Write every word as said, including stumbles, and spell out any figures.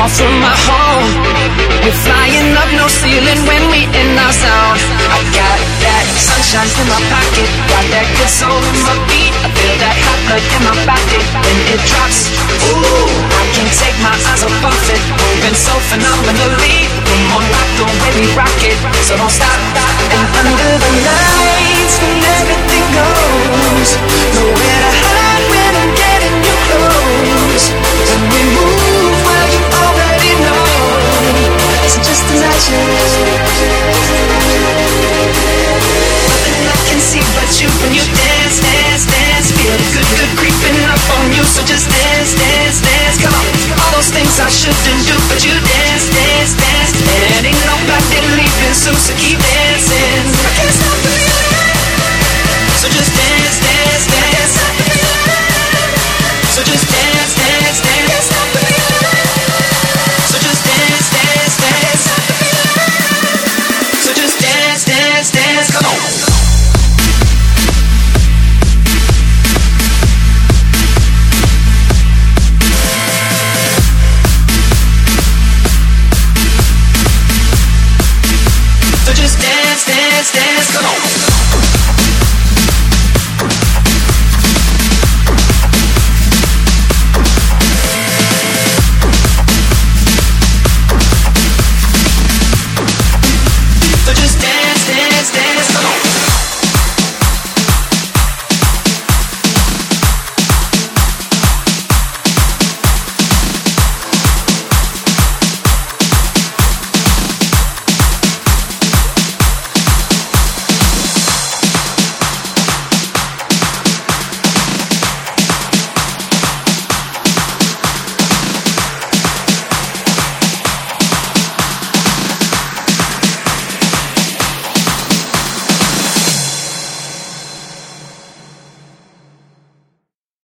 off from my home. We're flying up, no ceiling when we in our zone. I got that sunshine in my pocket, got that good soul in my beat. I feel that hot blood in my body when it drops. Ooh, I can't take my eyes off of it, moving so phenomenally. Come on, rock the way we rock it, so don't stop. And under the lights, when everything goes, nowhere to hide when I'm getting you close. When we move, well, you already know it's just a magic. Nothing I can see but you when you dance, dance, dance. Feel the good, good creeping up on you, so just dance, dance, dance. Come on, all those things I shouldn't do,